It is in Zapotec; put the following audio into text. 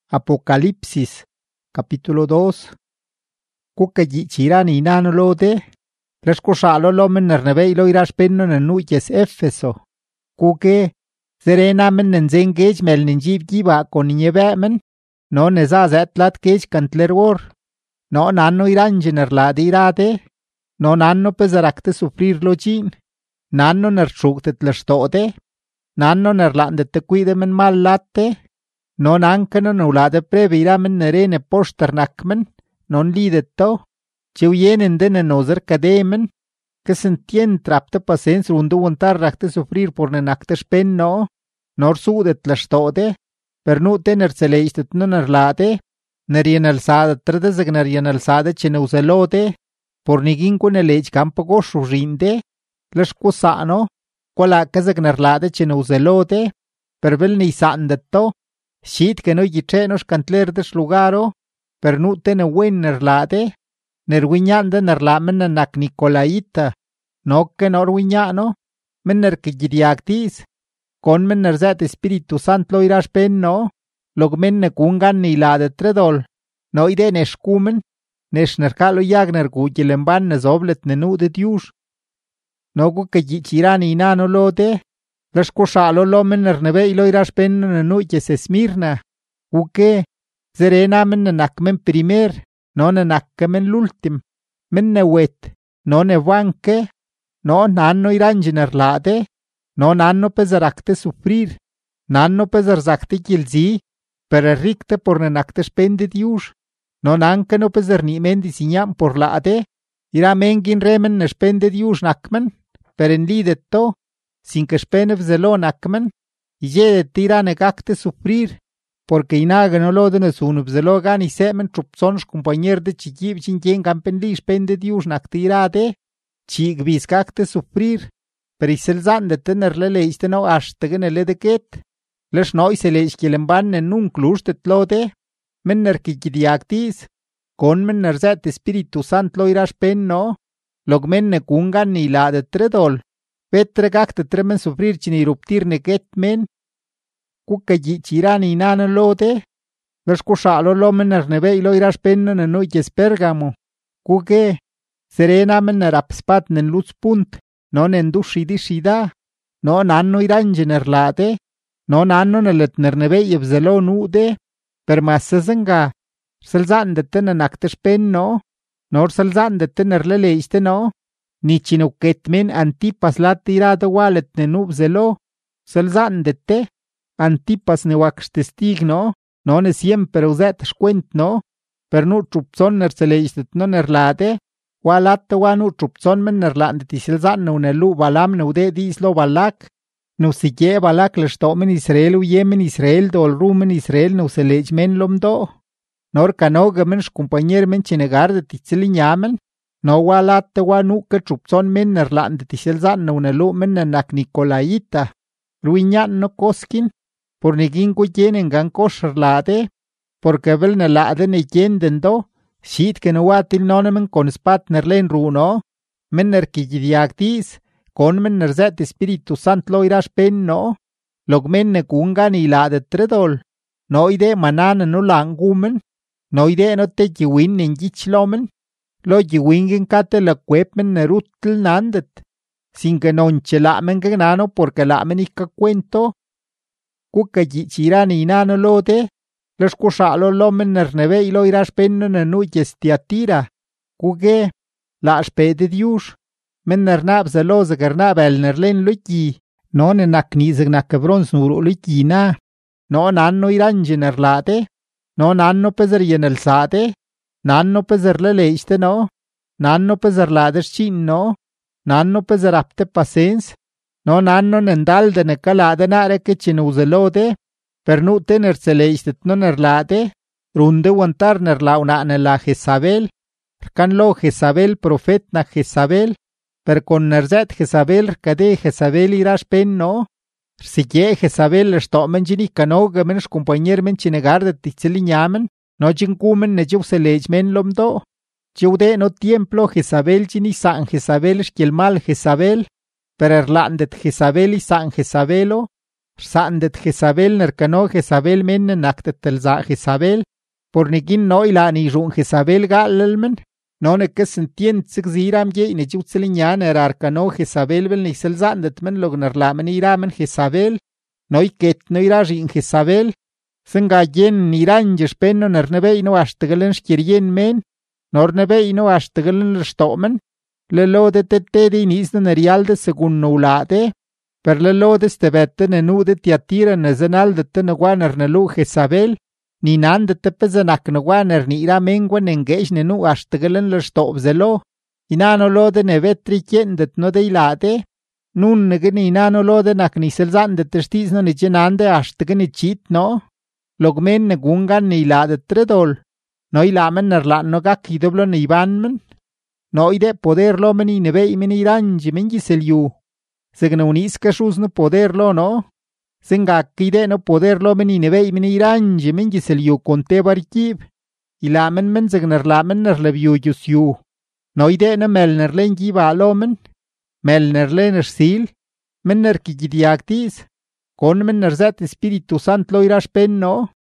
Apocalipsis, capítulo 2. Cucayichirani nanolode, rescosalo lomen nerneveilo iraspeno nenuyes Efeso. Cuque, serenamen nenzengage mel ninjib giba con niñebemen, no nezazatlat cage cantlerwor, no nanno irangener ladirade, no nanno pesarakte sufrir login, nanno nertruktet lastode, nanno nerlandet te cuidemen mal latte, non ancano nulade previramen nerene posternakmen, non lidetto, ciuyenen dene nozer cademen, que sentien trapte pasens rundu wantar rakte sufrir por nenakte spenno, nor sudet lastode, per nu tener celeistet non erlade, nerien alzade tredeseg nerien alzade ceneuselode, por niginco nelej campo goshu rinde, lescusano, quala caseg nerlade ceneuselode, per vel ni sandetto, Shit que no yichenos cantler des lugaro, per nu tene wen nerlade, nerwiñande nerlamen nak Nicolaita, no que norwiñano, men que giriactis, con men nerzet Espíritu Santo lo irás penno, log men ne kungan ni lade tredol, no ide nescumen, nes nercalo yagner gugilemban nes oblet nenu de Dios. No gu que yichirani nano lode, Lescosalo lomen nerneveilo iraspen nenuyes Esmirna. Uque, serenamen nenakmen primer, no nenakmen l'ultim. Men newet, no nevanque, no nanno irangenerlade, no nanno pesarakte sufrir, nanno pesarzakte gilzi, per erricte por nenakte spende Dius, no nanque no pesernimen disignam por lade, iramengin remen ne spende Dius nakmen, per enlidetto, sin que spenev zelo nakmen, y de tira negacte sufrir, porque inaga no lo de nesunub zelo gan y semen trupsons compañer de chiquib chinchen campenli spende Dios naktirade, chig viscacte sufrir, per iselzan de tenerle leiste no ashtegen ele de ket, les noi se leis kilemban en un clustet lode, menner kikidiactis, con menner zet Espíritu Sant lo iras penno, log menne kungan ni la de tredol, Petre gacte tremen sufrir cini ruptir neget men, cuca yichirani nana lode, lescosalo lomen nerneveilo iras penno nenuyes Pergamo, cuque, serenamen nerapspat nen luz punt, non endushidishida, no nanno irangenerlade, no nanno nelet nerneveiev zelo nude, per massazenga, selzan de tenenactes penno, nor selzan de tenerle leiste no, ni chinuquetmen Antipas la tirada walet nenub zelo, selzan de te, Antipas ne wax testigno, no ne siempre uzet shquent no, per nu trupson nerseleistet no nerlade, walat wanu trupson men nerlande ti selzan no nelu balam no de dislo balak, no sige balak lestomen Israel u yemen Israel dol rumen Israel no selejmen lomdo, nor canogamen compañer men chinegar de titzeliñamen, no walate wanu que trupson men nerlande tiselzan no nelu men nak Nicolaita. Ruiñan no coskin, por negin guyen gan kosherlade, porque vel nelade ne yendendo, shit que no watil nonemen con spat nerlen runo, men nerkidiactis, con men nerzet Espíritu Sant lo iras penno, log men ne kungan ilade tredol, no ide manan no langumen, no ide no te yiwin en yichlomen, lo yiwingen cate la cuepmen nerutl nandet, sin que non che lamen que nano porque lamen ica cuento, cuca yichirani nano lode, los cusalo lomen nerneve y lo irás penno nenuyes tiatira, cuque, la spede Dios, men nernab zeloze gernab el nerlen luigi, no nenak nizeg nakabrons nuru luigina, no nanno irange nerlade, no nanno peserien el sade, nanno peserle leiste no, nanno peserlades chin no, nanno peserapte pasens, no nanno nendalde ne calade nare que chinuzelode, per nu tenerse leistet no nerlade, runde wantar nerlauna ne la Jezabel, can lo Jezabel profet na Jezabel, per con nerzet Jezabel cade Jezabel iras pen no, sige Jezabel estomen gini canoga menos compañer men chinegar de titzeliñamen, no jincumen ne jiu selejmen lomdo, jiude no tiemplo Jezabel gini san Jezabel el mal Jezabel, per erlandet Jezabel y san Jezabelo, Rsaꞌndet Jezabel nercano Jezabel men nakdet lzaꞌ Jezabel, por nikin no ilaꞌni xruꞌn Jezabel gaꞌlalman, no ne kesentyent zigzi ira mgueꞌy ne chiwtsiliña ne rarcano Jezabel belni isalzaꞌndet man log ne rlaꞌman ira man Jezabel, no yquet no ira zhiꞌn Jezabel, zinga yen iranc̲h̲e xpen no ne rnibeꞌy no axtaga len xkyeryen men, no rnibeꞌy no axtaga len lextoꞌ man. Lelo de te de iniiz de ne rial de segun ne wlaꞌ de, per lelo de stebet de ne nuꞌ de Tiatira ne zinaldet de negwa ne rneluꞌ Jezabel, ni nandet de pezee nak negwa ne rniꞌ ira mengwa ne ngueꞌx ne nuꞌ axtaga len lextoꞌ bzelo. Ina no lo de ne betra ikyeꞌndet no de ilaꞌ de, nunnaga ne ina no lo de nak ne isalzaꞌndet de xtiꞌz no ne dxenan de axtaga ne chiꞌt no. Log men ne gun gan ne ilaꞌdetra dol, no ilaꞌ man ne rlaꞌn no gak idoblo ne iban man. No ideꞌ poder lo man inibeꞌy man iranc̲h̲e mengyëzlyu, zigne wniꞌzca Xuz no poder lo no, zingaka ideꞌ no poder lo man inibeꞌy man iranc̲h̲e mengyëzlyu con te barquiib. Ilaꞌ man man zigne rlaꞌ man ne rlebyu guiusyu, no ideꞌ no mël ne rlen gyibaꞌ lo man, mël ne rlen rsil, man ne rkigyedyag diꞌs, gon man ne rzëët Espíritu Sant lo ira xpen no.